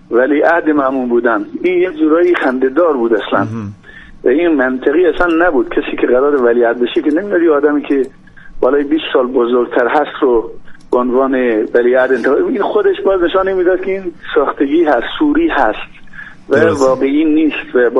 ولیعهد مأمون بودن. این یه جورایی خنده‌دار بود اصلا و این منطقی اصلا نبود. کسی که قرار ولیعهد بشه که نمی‌دونی آدمی که بالای 20 سال بزرگتر هست رو به عنوان ولیعهد انتخاب. این خودش باز نشان میداد که این ساختگی هست، سوری هست و واقعی نیست و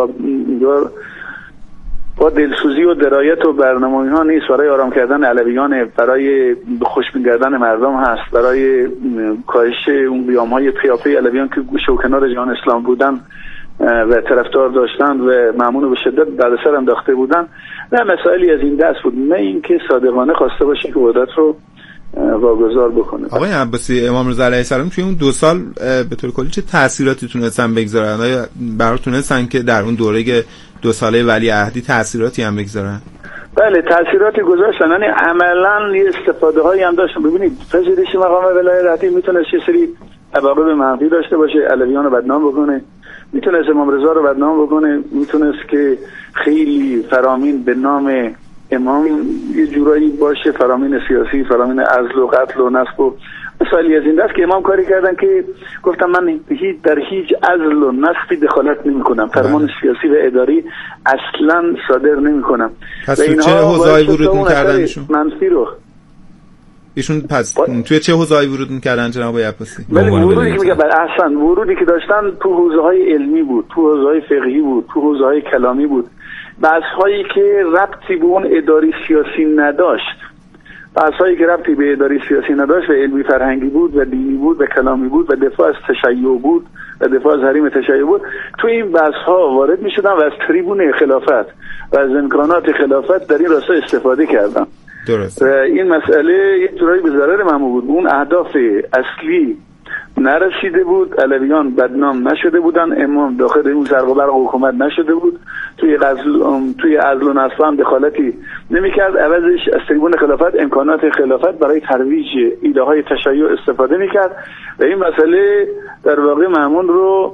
با دلسوزی و درایت و برنامه‌ای ها نیست. برای آرام کردن علویان، برای خوشبین کردن مردم هست، برای کاهش اون قیام‌های قیافه علویان که گوشه و کنار جهان اسلام بودن و طرفدار داشتن و مأمون به شدت دردسر انداخته بودن و مسائلی از این دست بود، نه اینکه صادقانه خواسته باشه که قدرت رو واگذار بکنه. آقای عباسی، امام رضا علیه السلام توی اون 2 سال به طور کلی چه تأثیراتی تونستن بگذارن؟ آیا برای تونستن که در اون دوره 2 ساله ولیعهدی تأثیراتی هم بگذارن؟ بله، تأثیراتی گذاشتن. یعنی عملاً یه استفاده هایی هم داشتن. ببینید پذیرش مقام ولایتی میتونست یه سری عواقب منفی داشته باشه، علویان رو بدنام بکنه، میتونست امام رضا رو بدنام بکنه، میتونست که خیلی فرامین به نام امام یه جورایی باشه، فرامین سیاسی، فرامین عزل و قتل و نصب و مسائلی از این دست که امام کاری کردن که گفتم من در هیچ عزل و نصبی دخالت نمی کنم، فرمان سیاسی و اداری اصلا صادر نمی کنم. پس تو چه حوزه‌ای ورود می‌کردن ایشون؟ منفی رو ایشون پس توی چه حوزه‌ای ورود می‌کردن جناب عباسی؟ ورودی که میگه احسن ورودی که داشتن تو حوزه‌های علمی بود، تو حوزه‌های فقهی بود، تو حوزه‌های کلامی بود، بحث‌هایی که ربطی به اون اداری سیاسی نداشت، بحث‌هایی که ربطی به اداری سیاسی نداشت و علمی فرهنگی بود و دینی بود و کلامی بود و دفاع از تشیع بود و دفاع از حریم تشیع بود، تو این بحث‌ها وارد می‌شدن و از تریبون خلافت و از امکانات خلافت در این راستا استفاده کردن. درست. و این مسئله یک جورایی به ضرر مأمون بود. اون اهداف اصلی نرسیده بود، علویان بدنام نشده بودن، امام داخل اون زرق و برق حکومت نشده بود، توی عزل و نصب هم دخالتی نمی‌کرد، عوضش از تریبون خلافت امکانات خلافت برای ترویج ایده‌های تشیع استفاده می‌کرد و این مسئله در واقع مأمون رو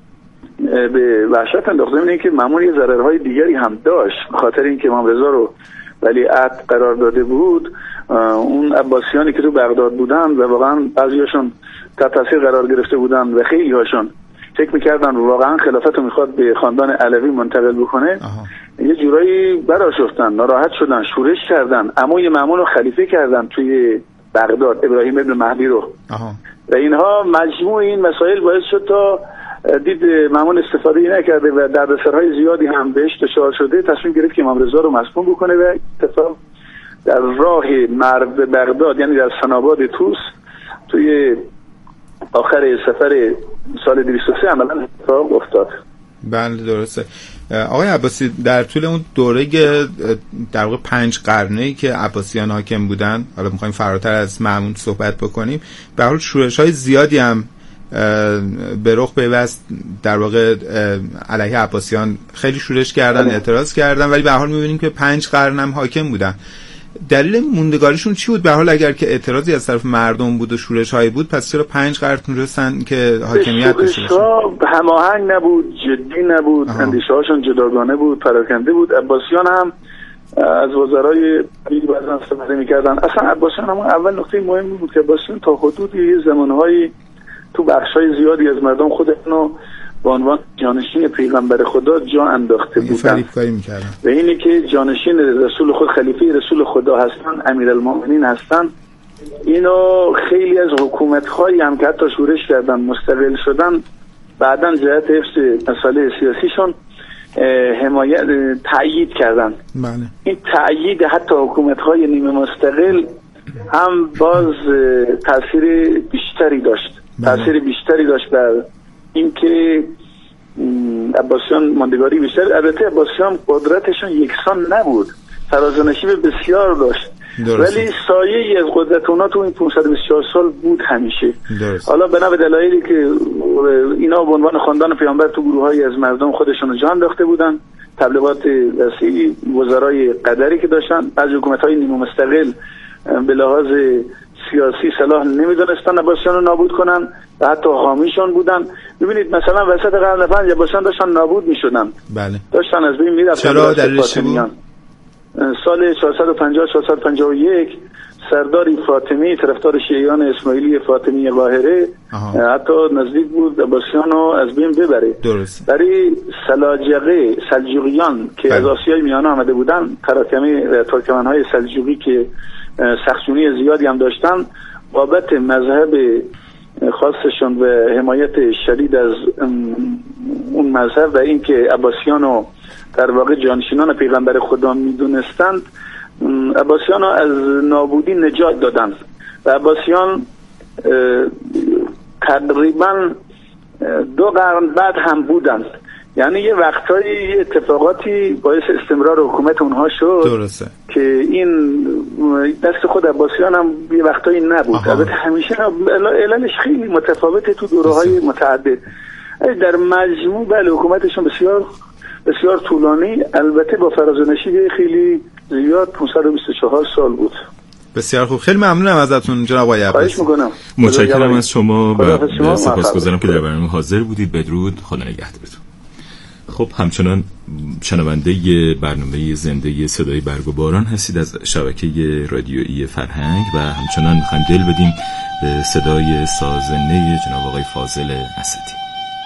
به وحشت انداخت. اینه که مأمون یه ضررهای دیگری هم داشت، به خاطر اینکه امام رضا رو ولیعهد قرار داده بود. اون عباسیانی که تو بغداد بودن و واقعا بعضیاشون تحت تاثیر قرار گرفته بودن و خیلی هاشون فکر می‌کردن واقعا خلافت رو میخواد به خاندان علوی منتقل بکنه، یه جورایی برآشفتن، ناراحت شدن، شورش کردن، عموی مأمون رو خلیفه کردن توی بغداد، ابراهیم ابن مهدی رو. و اینها مجموع این مسائل باعث شد تا دید مأمون استفاده نکرده و دردسرهای زیادی هم بهش دچار شده، تصمیم گرفت که امام رضا رو مسموم بکنه و اتفاق در راه مرو به بغداد، یعنی در سناباد طوس، توی آخر سفر سال 203 عملا اتفاق افتاد. بله درسته. آقای عباسی، در طول اون دوره در واقع 5 قرنه‌ای که عباسیان حاکم بودن، حالا می‌خوایم فراتر از مأمون صحبت بکنیم، به هر حال شورش‌های زیادی هم به رخ پیوست. در واقع علیه عباسیان خیلی شورش کردن، اعتراض کردن، ولی به هر حال می‌بینیم که 5 قرن هم حاکم بودن. دلیل موندگاریشون چی بود؟ به هر حال اگر که اعتراضی از طرف مردم بود و شورش‌هایی بود، پس چرا 5 قرن تونستن که حاکمیت داشته باشن؟ هماهنگ نبود، جدی نبود، اندیشه‌هاشون جداگانه بود، پراکنده بود. عباسیان هم از وزرای دیگه بعضا استفاده می‌کردن. اصلا عباسیان هم اول نکته مهمی بود که عباسیان تا حدودی زمانهایی تو بخشای زیادی از مردم خودشونو به عنوان جانشین پیغمبر خدا جا انداخته بودن و اینی که جانشین رسول خود، خلیفه رسول خدا هستن، امیرالمومنین هستن. اینو خیلی از حکومت‌هایی هم که حتی شورش کردن، مستقل شدن، بعداً جهت حفظ مسائل سیاسیشون حمایت تأیید کردن. بله. این تأیید حتی حکومت‌های نیمه مستقل هم باز تأثیر بیشتری داشت. تأثیر بیشتری داشت در اینکه عباسیان ماندگاری بیشتر. البته عباسیان قدرتشون یکسان نبود، فراز و نشیب بسیار داشت، ولی سایه‌ای از قدرت اونا تو این 524 سال بود همیشه. حالا بنا به دلایلی که اینا به عنوان خاندان پیامبر تو گروه‌هایی از مردم خودشون رو جا انداخته بودن، تبلیغات وسیع، وزرای قدری که داشتن، بعضی حکومت‌های نیمه مستقل به لحاظ سیاسی صلاح نمیدونستن عباسیان رو نابود کنن و حتی حامیشون بودن. ببینید مثلا وسط قرن 5 عباسیان داشتن نابود میشدن. بله. داشتن از بین میرفتن. چرا دلیلش بود؟ سال 450 451 سرداری فاطمی طرفدار شیعیان اسماعیلی فاطمی قاهره حتی نزدیک بود عباسیان رو از بین ببره. درست. برای سلاجقه سلجوقیان که از آسیای میانه آمده بودن، ترکمن‌های سلجوقی که سخشونی زیادی هم داشتن، بابت مذهب خاصشون و حمایت شدید از اون مذهب و اینکه عباسیان رو در واقع جانشینان پیغمبر خدا میدونستند، عباسیان رو از نابودی نجات دادند و عباسیان تقریبا 2 قرن بعد هم بودند. یعنی یه وقتایی یه اتفاقاتی باعث استمرار حکومت اونها شد. درسته. که این دست خود عباسیان هم یه وقتایی نبود. البته همیشه عللش خیلی متفاوته تو دوره‌های متعدد. در مجموع بله حکومتشون بسیار بسیار طولانی، البته با فرازنشی خیلی زیاد 524 سال بود. بسیار خوب، خیلی ممنونم ازتون جناب آقای عباسی. خواهش میکنم. متشکرم از شما و سپاسگزارم که در برنامه حاضر بودید. بدرود، خدا نگهدارتون. خب همچنان شنونده برنامه زنده صدای برگ و باران هستید از شبکه رادیویی فرهنگ و همچنان میخوایم دل بدیم به صدای سازنده جناب آقای فاضل اسدی.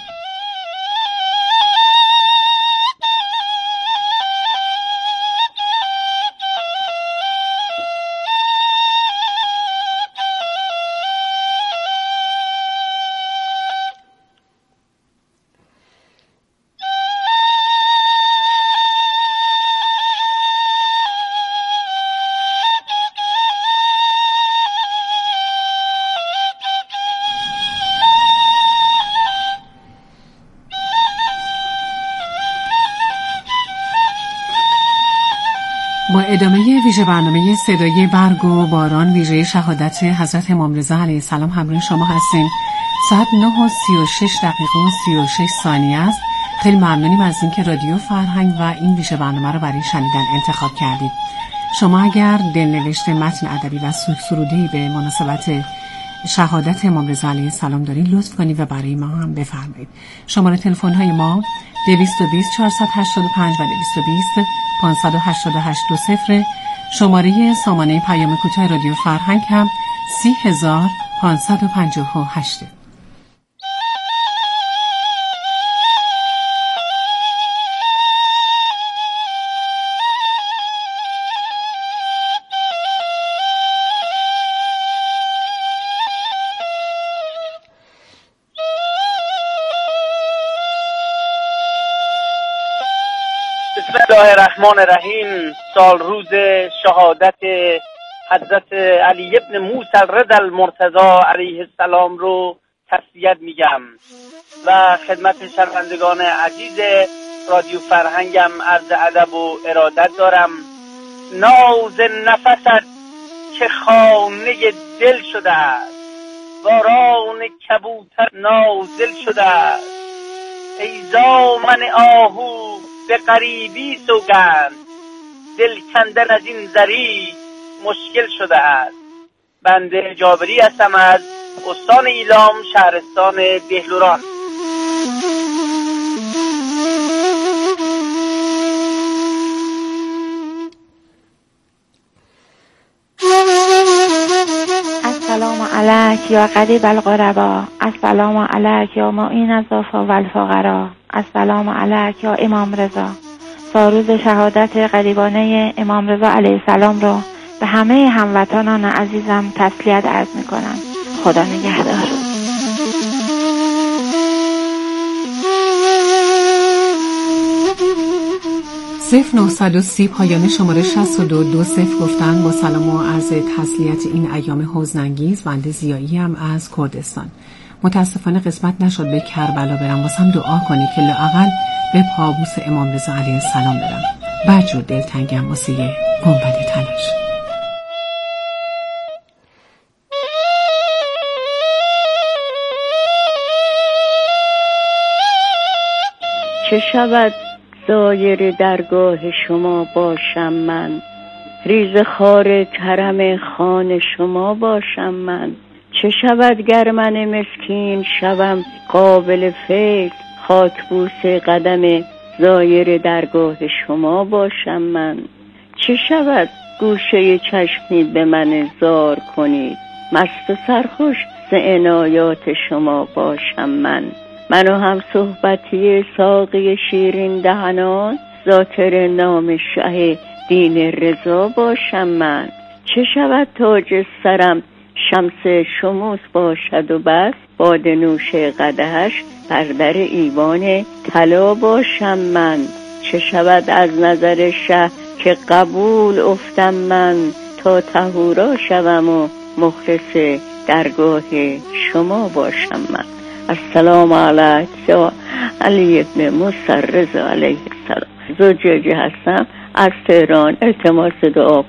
با ادامه ویژه برنامه صدای برگ و باران ویژه شهادت حضرت امام رضا علیه السلام همراه شما هستیم. ساعت 9:36 است. خیلی ممنونیم از اینکه رادیو فرهنگ و این ویژه برنامه رو برای شنیدن انتخاب کردید. شما اگر دلنوشت متن ادبی و سروده‌ای به مناسبت شهادت امام رضا علیه السلام دارید لطف کنید و برای ما هم بفرمایید. شماره تلفن های ما 220 485 و 220 588 شماره سامانه پیام کوتاه رادیو فرهنگ هم 30558. بسم الله الرحمن الرحیم. سال روز شهادت حضرت علی ابن موسی الرضا المرتضی علیه السلام رو تسلیت میگم و خدمت شنوندگان عزیز رادیو فرهنگم عرض ادب و ارادت دارم. ناز نفست که خانه دل شده است، باران کبوتر نازل شده است. ای زامن آهو به غریبی سوگند، دل کندن از این زری مشکل شده است. بنده جابری هستم از استان ایلام، شهرستان بهلوران. السلام علیک یا قریب القربا، السلام علیک یا معین الضعفا و الفقرا، السلام علیک یا امام رضا. سالروز شهادت غریبانه امام رضا علیه السلام را به همه هموطنان عزیزم تسلیت عرض می‌کنم. خدا نگهدار. 0930 پایان شماره 6220 گفتن با سلام و عرض تسلیت این ایام حزن‌انگیز. بنده زیایی هم از کردستان. متاسفانه قسمت نشد به کربلا برم، واسم دعا کنی که لااقل به پابوس امام رضا علیه السلام برم. بدجور دلتنگم واسه گنبد تنش. چه شود دایر درگاه شما باشم من، ریز خار کرم خان شما باشم من. چه شود گر من مسکین شوم قابل فکر، خاکبوس قدم زایر درگاه شما باشم من. چه شود گوشه چشمی به من زار کنید. مست و سرخوش ز عنایات شما باشم من و هم صحبتی ساقی شیرین دهنان، ذاکر نام شه دین رضا باشم من. چه شود تاج سرم شمس شموس باشد و بس، باده نوش قدحش بر در ایوان طلا باشم من. چه شود از نظر شه که قبول افتم من، تا طهورا شوم و مخلص درگاه شما باشم من. السلام علیک یا علی ابن موسی الرضا علیه السلام. زوجیجی هستم از تهران. التماس دعا.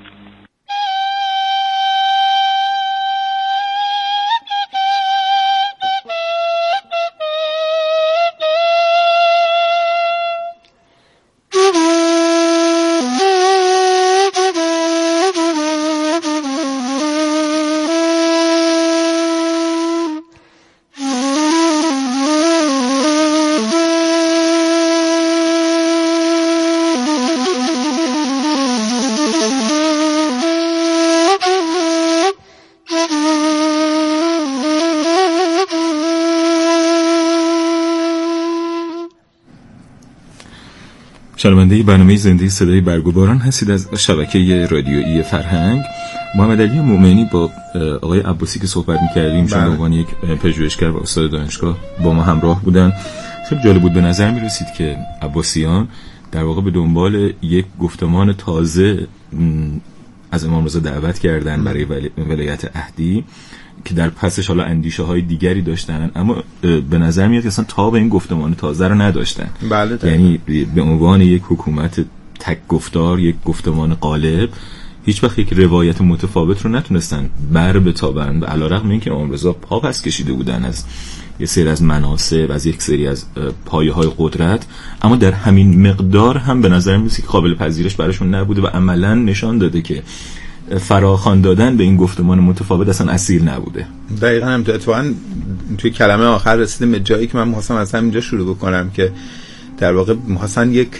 شنونده برنامه زنده صدای برگ و باران هستید از شبکه رادیویی فرهنگ. محمد علی مومنی با آقای عباسی که صحبت می‌کردیم، چون به عنوان یک پژوهشگر و استاد دانشگاه با ما همراه بودن. خیلی جالب بود. به نظر می‌رسید که عباسیان در واقع به دنبال یک گفتمان تازه از امام رضا دعوت کردن برای ولایت عهدی که در پسش حالا اندیشه های دیگری داشتن، اما به نظر میاد که اصلا تاب این گفتمان تازه رو نداشتن. بله، یعنی به عنوان یک حکومت تک گفتار، یک گفتمان غالب، هیچ وقت یک روایت متفاوت رو نتونستن بر بتابن. و علیرغم اینکه امام رضا پا پس کشیده بودن از یه سری از مناصب، از یک سری از پایه‌های قدرت، اما در همین مقدار هم به نظر میاد که قابل پذیرش براشون نبوده و عملاً نشان داده که فراخوان دادن به این گفتمان متفاوت اصلا اصیل نبوده. دقیقاً هم اتفاقاً توی کلمه آخر رسیدیم به جایی که من می‌خواستم از همینجا شروع بکنم که در واقع می‌خواستن یک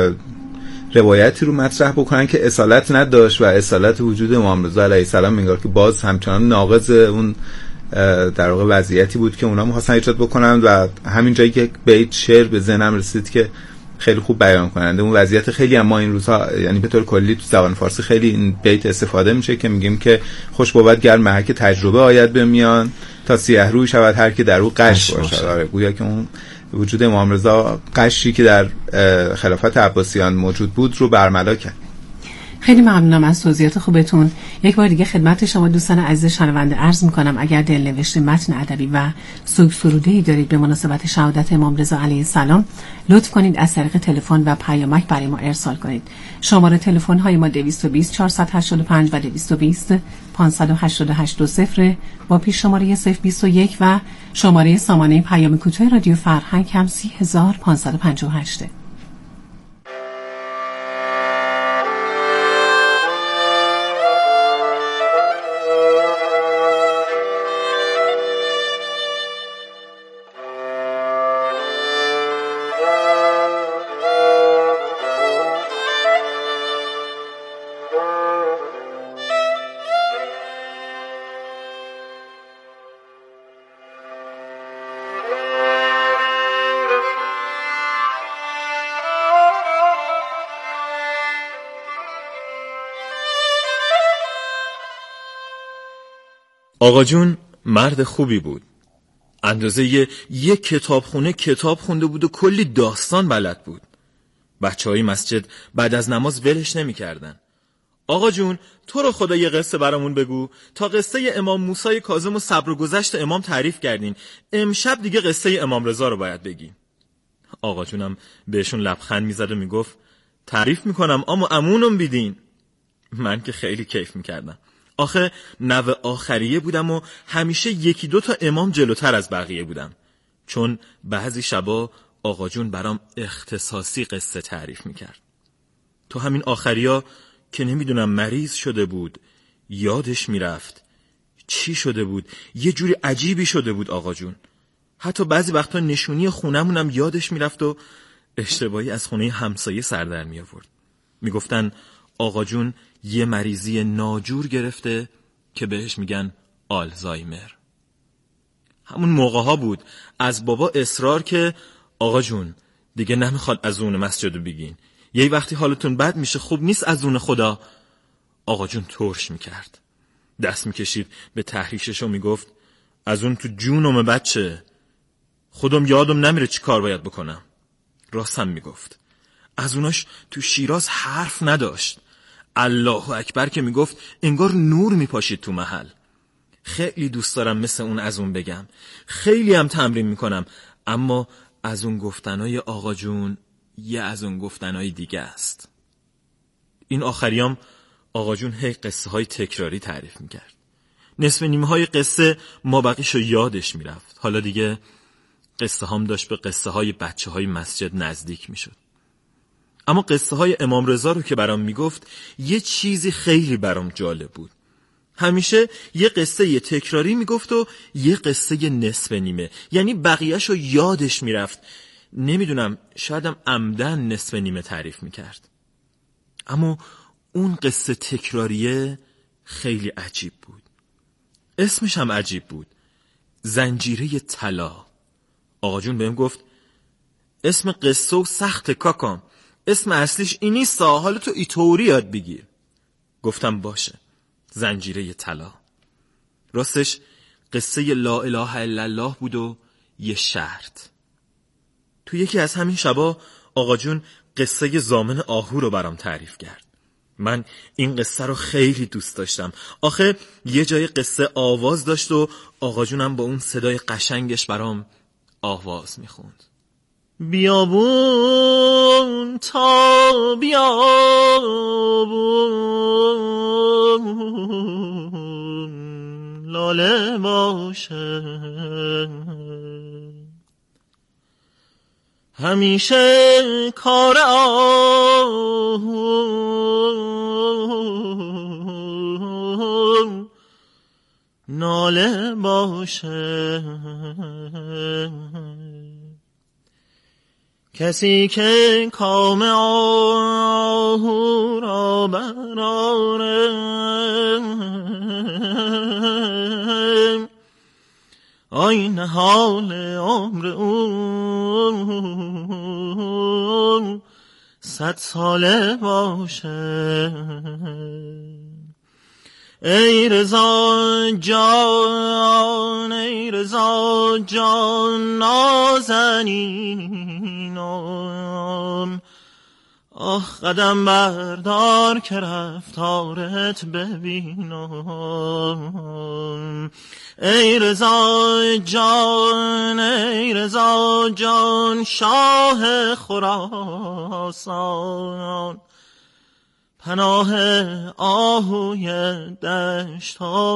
روایتی رو مطرح بکنن که اصالت نداشت و اصالت وجود امام رضا علیه السلام انگار که باز همچنان ناقض اون در واقع وضعیتی بود که اونا می‌خواستن ایجاد بکنن. و همین جایی که بیت شعر به ذهنم رسید که خیلی خوب بیان کننده اون وضعیت. خیلی اما این روزها یعنی به طور کلی تو زبان فارسی خیلی این بیت استفاده میشه که میگیم که خوش بود گر محک تجربه آید به میان، تا سیه روی شود هر که در او قش باشد. آره، گویا که اون وجود امام رضا قشی که در خلافت عباسیان موجود بود رو برملا کرد. خیلی ممنونم از توضیحات خوبتون. یک بار دیگه خدمت شما دوستان عزیز شنونده عرض میکنم اگر دلنوشت متن ادبی و سوگ سروده‌ای دارید به مناسبت شهادت امام رضا علیه السلام، لطف کنید از طریق تلفن و پیامک برای ما ارسال کنید. شماره تلفن های ما 220 485 و 220 588 با پیش شماره 021 و شماره سامانه پیام کوتاه رادیو فرهنگ هم 30558. آقا جون مرد خوبی بود. اندازه یک کتابخونه کتاب خونده بود و کلی داستان بلد بود. بچه‌های مسجد بعد از نماز ولش نمی کردن. آقا جون تو رو خدا یه قصه برامون بگو. تا قصه امام موسی کاظم و صبر و گذشت امام تعریف کردین، امشب دیگه قصه امام رضا رو باید بگی. آقا جونم بهشون لبخند میزد و میگفت تعریف میکنم اما امونم بیدین. من که خیلی کیف میکردم. آخه نوه آخریه بودم و همیشه یکی دو تا امام جلوتر از بقیه بودم. چون بعضی شبا آقا جون برام اختصاصی قصه تعریف میکرد. تو همین آخریا که نمیدونم مریض شده بود، یادش میرفت چی شده بود، یه جوری عجیبی شده بود آقا جون. حتی بعضی وقتا نشونی خونمونم یادش میرفت و اشتباهی از خونه همسایه سر در می آورد. میگفتن آقا جون یه مریضی ناجور گرفته که بهش میگن آلزایمر. همون موقع ها بود از بابا اصرار که آقا جون دیگه نمیخواد از اون مسجدو بگین، یه وقتی حالتون بد میشه خوب نیست از اون خدا. آقا جون ترش میکرد، دست میکشید به تحریشش و میگفت از اون تو جونم بچه، خودم یادم نمیره چی کار باید بکنم. راستم میگفت، از اوناش تو شیراز حرف نداشت. الله اکبر که میگفت انگار نور میپاشید تو محل. خیلی دوست دارم مثل اون از اون بگم، خیلی هم تمرین میکنم، اما از اون گفتنای آقا جون یه از اون گفتنای دیگه است. این آخریام آقا جون هی قصه های تکراری تعریف میکرد. نصف نیمه های قصه ما بقیشو یادش میرفت. حالا دیگه قصه هم داشت به قصه های بچه های مسجد نزدیک میشد. اما قصه های امام رضا رو که برام میگفت یه چیزی خیلی برام جالب بود. همیشه یه قصه یه تکراری میگفت و یه قصه یه نصف نیمه، یعنی بقیهشو یادش میرفت. نمیدونم شایدم عمدن نصف نیمه تعریف میکرد. اما اون قصه تکراریه خیلی عجیب بود. اسمش هم عجیب بود، زنجیره طلا. آقا جون بهم گفت اسم قصه و سخت کاکام، اسم اصلیش این نیست، حالا تو ایطوری یاد بگیر. گفتم باشه، زنجیره طلا. راستش قصه لا اله الا الله بود و یه شرط. تو یکی از همین شبا آقا جون قصه زامن آهو رو برام تعریف کرد. من این قصه رو خیلی دوست داشتم. آخه یه جای قصه آواز داشت و آقا جونم با اون صدای قشنگش برام آواز میخوند. بیابون تا بیابون لاله باشه، همیشه کار آهو ناله باشه. کسی که کام آهو را براره، آین حال عمر اون 100 ساله باشه. ای رضا جان، ای رضا جان نازنینم، آه قدم بردار که رفتارت ببینم. ای رضا جان، ای رضا جان شاه خراسان، پناه آهوی دشت ها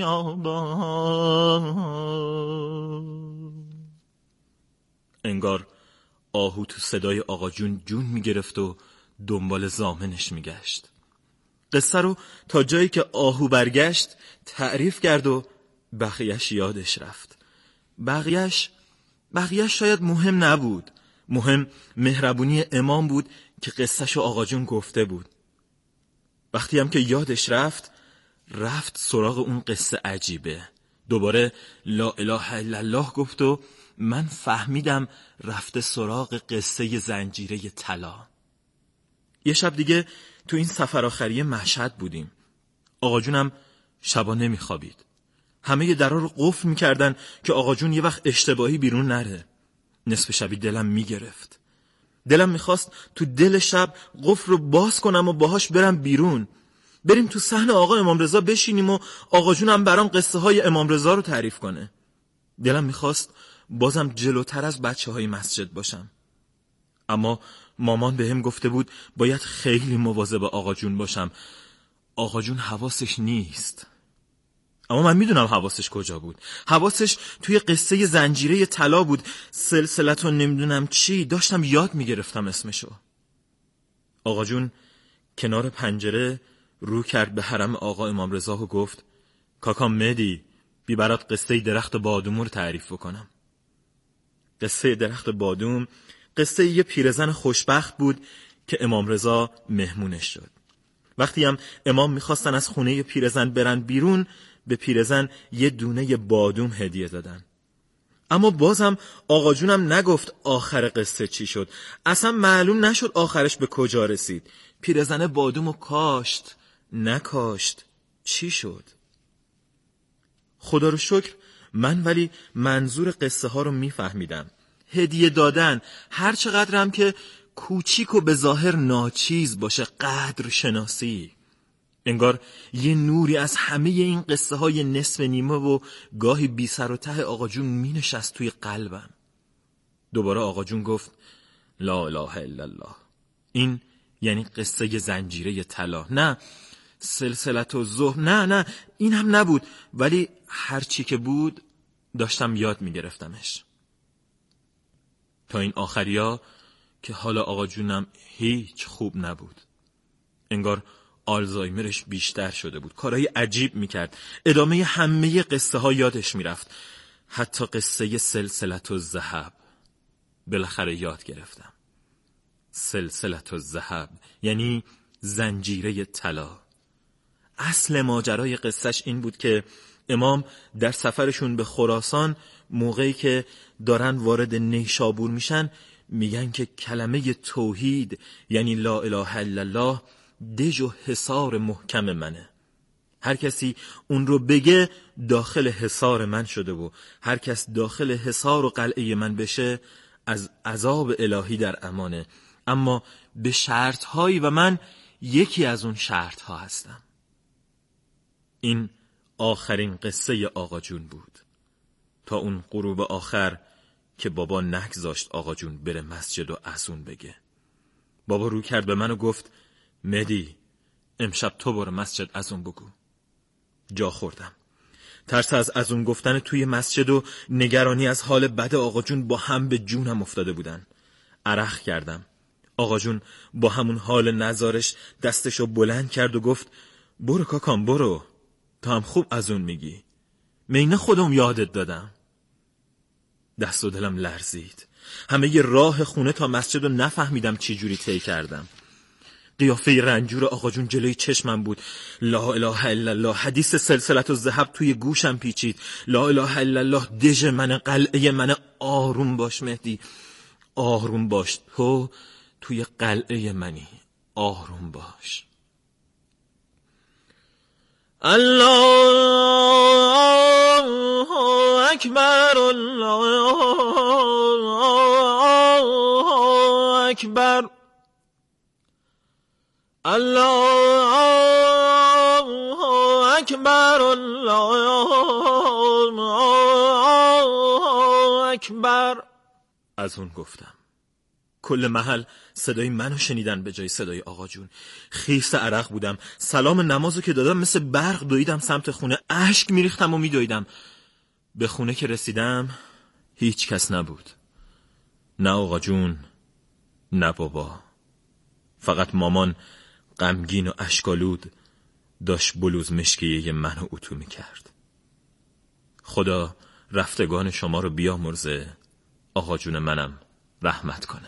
بیابان. انگار آهو تو صدای آقا جون جون میگرفت و دنبال زامنش میگشت. قصه رو تا جایی که آهو برگشت تعریف کرد و بقیهش یادش رفت. بقیهش شاید مهم نبود، مهم مهربونی امام بود که قصهشو آقا جون گفته بود. وقتی هم که یادش رفت سراغ اون قصه عجیبه. دوباره لا اله الا الله گفت و من فهمیدم رفته سراغ قصه زنجیره طلا. یه شب دیگه تو این سفر آخری مشهد بودیم. آقا جونم شبا نمیخوابید. همه ی درا رو قفل میکردن که آقا جون یه وقت اشتباهی بیرون نره. نصف شبی دلم میگرفت. دلم میخواست تو دل شب قفل رو باز کنم و باهاش برم بیرون، بریم تو صحن آقا امام رضا بشینیم و آقا جونم برام قصه های امام رضا رو تعریف کنه. دلم میخواست بازم جلوتر از بچه های مسجد باشم. اما مامان بهم گفته بود باید خیلی مواظب آقا جون باشم. آقا جون حواسش نیست. اما من میدونم حواسش کجا بود. حواسش توی قصه زنجیره طلا بود. سلسلت و نمیدونم چی داشتم یاد میگرفتم اسمشو. آقا جون کنار پنجره رو کرد به حرم آقا امام رضا و گفت کاکام مهدی بی برات قصه درخت بادوم رو تعریف بکنم. قصه درخت بادوم قصه یه پیرزن خوشبخت بود که امام رضا مهمونش شد. وقتی هم امام میخواستن از خونه پیرزن برن بیرون، به پیرزن یه دونه بادوم هدیه دادن. اما بازم آقا جونم نگفت آخر قصه چی شد. اصلا معلوم نشد آخرش به کجا رسید. پیرزن بادومو کاشت، نکاشت، چی شد؟ خدا رو شکر من ولی منظور قصه ها رو میفهمیدم. هدیه دادن هر چقدر هم که کوچیک و به ظاهر ناچیز باشه، قدر شناسی. انگار یه نوری از همه این قصه های نصف نیمه و گاهی بی سر و ته آقا جون می نشست توی قلبم. دوباره آقا جون گفت لا اله الا الله. این یعنی قصه زنجیره طلا، نه سلسلة الزهر، نه این هم نبود، ولی هر چی که بود داشتم یاد می گرفتمش. تا این آخریا که حالا آقا جونم هیچ خوب نبود. انگار آلزایمرش بیشتر شده بود، کارهای عجیب میکرد. ادامه همه قصه ها یادش میرفت، حتی قصه سلسلة الذهب. بالاخره یاد گرفتم. سلسلة الذهب یعنی زنجیره طلا. اصل ماجرای قصهش این بود که امام در سفرشون به خراسان، موقعی که دارن وارد نیشابور میشن، میگن که کلمه توحید یعنی لا اله الا الله دژ و حصار محکم منه. هر کسی اون رو بگه داخل حصار من شده و هر کس داخل حصار و قلعه من بشه از عذاب الهی در امانه، اما به شرط هایی و من یکی از اون شرط ها هستم. این آخرین قصه آقا جون بود تا اون غروب آخر که بابا نگذاشت آقا جون بره مسجد و اذون بگه. بابا رو کرد به من و گفت مهدی امشب تو برو مسجد اذون بگو. جا خوردم. ترس از اذون گفتن توی مسجد و نگرانی از حال بد آقا جون با هم به جونم افتاده بودن. عرق کردم. آقا جون با همون حال نزارش دستشو بلند کرد و گفت برو کاکام برو، تا هم خوب اذون میگی. مینه خودم یادت دادم. دست و دلم لرزید. همه ی راه خونه تا مسجد رو نفهمیدم چی جوری طی کردم. قیافه رنجور آقا جون جلوی چشمم بود. لا اله الا الله، حدیث سلسلة الذهب توی گوشم پیچید. لا اله الا الله دژ من، قلعه من. آروم باش مهدی، آروم باش، تو توی قلعه منی، آروم باش. الله اکبر، الله اکبر، الله اکبر، الله اکبر. از اون گفتم. کل محل صدای منو شنیدن به جای صدای آقا جون. خیس عرق بودم. سلام نمازو که دادم مثل برق دویدم سمت خونه. اشک میریختم و میدویدم. به خونه که رسیدم هیچ کس نبود. نه آقا جون، نه بابا. فقط مامان غمگین و اشکالود داشت بلوز مشکیه منو اتو میکرد. خدا رفتگان شما رو بیامرزه، آقا جون منم رحمت کنه.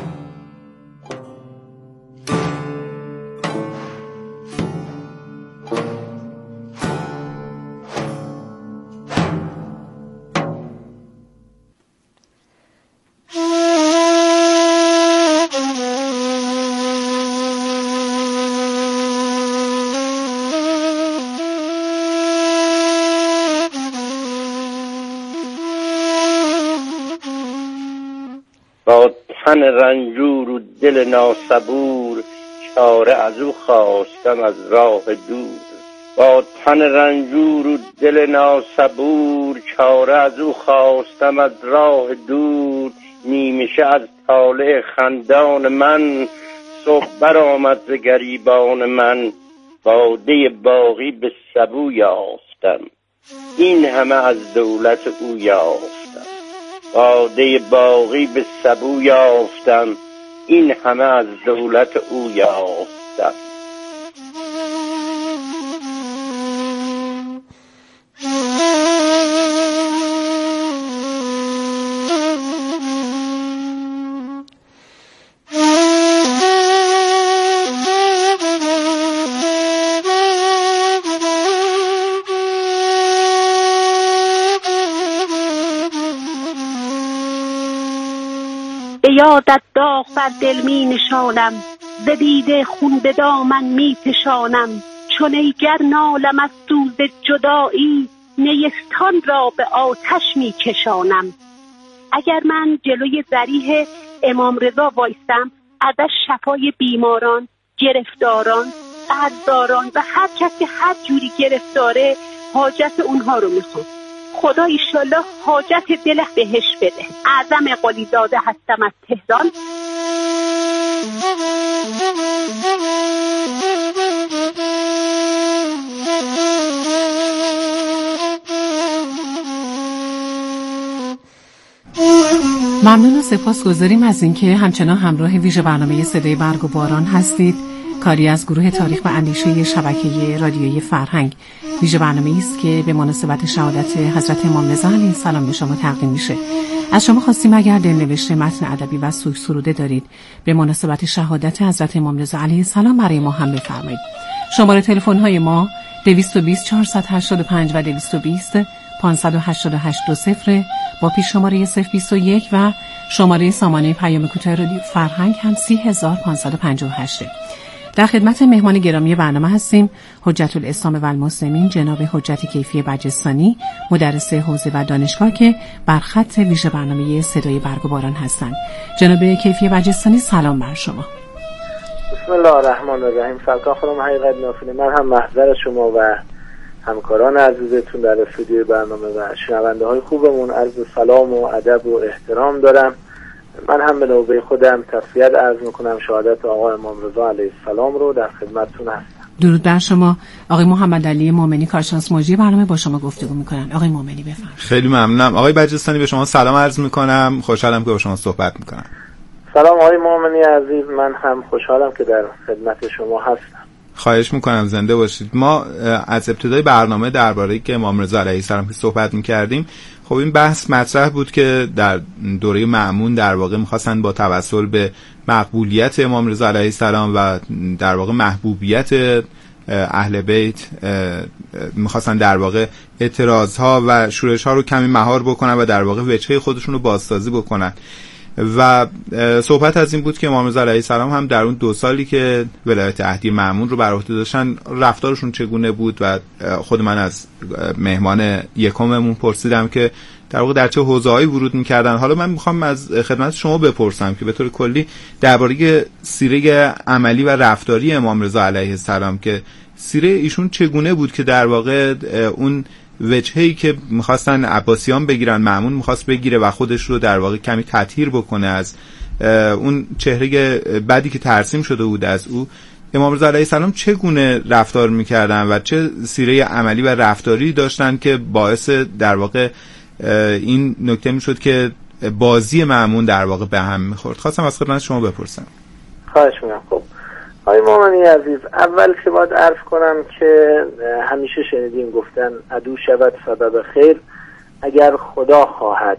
با تن رنجور و دل ناصبور، چاره از او خواستم از راه دور. با تن رنجور و دل ناصبور، چاره از او خواستم از راه دور. نیمشه از طالع خندان من، صبح برآمد ز گریبان من. باده باقی به سبو یافتم، این همه از دولت او یافتم. باده باقی به سبو یافتم، این همه از دولت او یافتم. به یادت داغ بر دل می نشانم، ز دیده خون به دامن می فشانم. چون ای گر نالم از سوز جدایی، نیستان را به آتش می کشانم. اگر من جلوی ضریح امام رضا وایستم، ازش شفای بیماران، گرفتاران، قرضداران و هر کسی هر جوری گرفتاره حاجت اونها رو میخوام. خدا ایشالله حاجت دل بهش بده. اعظم قلیزاده هستم از تهران. ممنون و سپاسگزاریم از اینکه همچنان همراه ویژه برنامه صدای برگ و باران هستید. کاری از گروه تاریخ و اندیشه شبکه رادیویی فرهنگ. ویژه برنامه‌ای است که به مناسبت شهادت حضرت امام رضا علیه السلام به شما تقدیم میشه. از شما خواستیم اگر دلنوشته متن ادبی و سروده دارید به مناسبت شهادت حضرت امام رضا علیه السلام برای ما هم بفرمایید. شماره تلفن های ما 220 485 و 220 588 با پیش شماره 021 و شماره سامانه پیام کوتاه رادیو فرهنگ هم 30558. در خدمت مهمان گرامی برنامه هستیم حجت الاسلام و المسلمین جناب حجت کیفی بجستانی، مدرس حوزه و دانشگاه که بر خط ویژه برنامه صدای برگ و باران هستند. جناب کیفی بجستانی سلام بر شما. بسم الله الرحمن الرحیم. سلطان خانم حقیقت نافله، من هم محضر شما و همکاران عزیزتون در استودیوی برنامه و شنونده های خوبمون عرض سلام و ادب و احترام دارم. من هم به نوبه خودم تسلیت عرض میکنم شهادت آقا امام رضا علیه السلام رو در خدمتتون هستم. درود بر شما. آقای محمد علی مومنی کارشناس مجری برنامه با شما گفتگو میکنن. آقای مومنی بفرمایید. خیلی ممنونم. آقای بجستانی به شما سلام عرض میکنم. خوشحالم که با شما صحبت میکنم. سلام آقای مومنی عزیز، من هم خوشحالم که در خدمت شما هستم. خواهش میکنم، زنده باشید. ما از ابتدای برنامه درباره که امام رضا علیه السلام که صحبت میکردیم، خب این بحث مطرح بود که در دوره مأمون در واقع میخواستن با توسل به مقبولیت امام رضا علیه السلام و در واقع محبوبیت اهل بیت میخواستن در واقع اعتراضها و شورشها رو کمی مهار بکنن و در واقع وجهه خودشون رو بازسازی بکنن و صحبت از این بود که امام رضا علیه السلام هم در اون 2 سالی که ولایت عهدی مأمون رو بر عهده داشتن رفتارشون چگونه بود و خود من از مهمان یکممون پرسیدم که در واقع در چه حوزه‌هایی ورود می‌کردن. حالا من می‌خوام از خدمت شما بپرسم که به طور کلی درباره سیره عملی و رفتاری امام رضا علیه السلام که سیره ایشون چگونه بود که در واقع اون وجهه‌ای که می‌خواستن عباسیان بگیرن مأمون می‌خواست بگیره و خودش رو در واقع کمی تطهیر بکنه از اون چهره بدی که ترسیم شده بود از او، امام رضا علیه السلام چگونه رفتار می‌کردن و چه سیره عملی و رفتاری داشتن که باعث در واقع این نکته میشد که بازی مأمون در واقع به هم می‌خورد. خواستم از خدمت شما بپرسم. خواهش می‌کنم. خب آقای مومنی عزیز، اول که باید عرض کنم که همیشه شنیدیم گفتن عدو شود سبب خیر اگر خدا خواهد.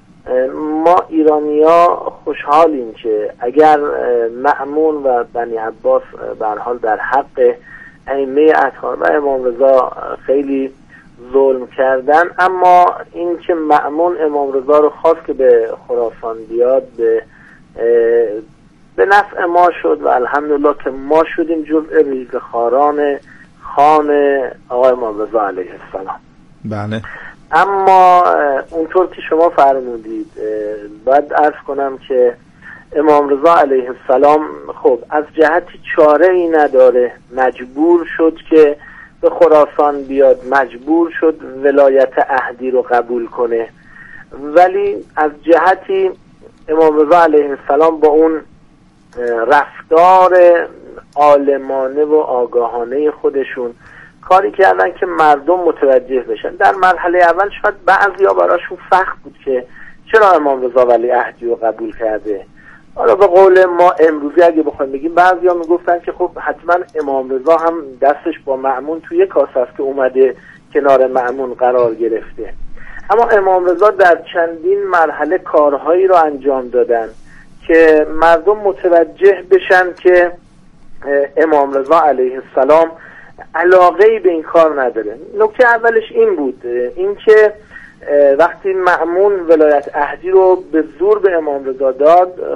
ما ایرانی‌ها خوشحالیم که اگر مأمون و بنی عباس به هر حال در حق ائمه اطهار و امام رضا خیلی ظلم کردن، اما این که مأمون امام رضا رو خواست که به خراسان بیاد به نفع ما شد و الحمدلله که ما شدیم جزء ریزخواران خان آقای امام رضا علیه السلام. بله. اما اونطور که شما فرمودید باید عرض کنم که امام رضا علیه السلام خب از جهتی چاره ای نداره، مجبور شد که به خراسان بیاد، مجبور شد ولایت عهدی رو قبول کنه، ولی از جهتی امام رضا علیه السلام با اون رفتار عالمانه و آگاهانه خودشون کاری کردن که مردم متوجه بشن. در مرحله اول شاید بعضیا براشون فخر بود که چرا امام رضا ولی عهدی رو قبول کرده. حالا به قول ما امروزی اگه بخوایم بگیم بعضیا میگفتن که خب حتما امام رضا هم دستش با مأمون توی کاسه است که اومده کنار مأمون قرار گرفته. اما امام رضا در چندین مرحله کارهایی رو انجام دادن که مردم متوجه بشن که امام رضا علیه السلام علاقه‌ای به این کار نداره. نکته اولش این بود، این که وقتی مأمون ولایت عهدی رو به زور به امام رضا داد،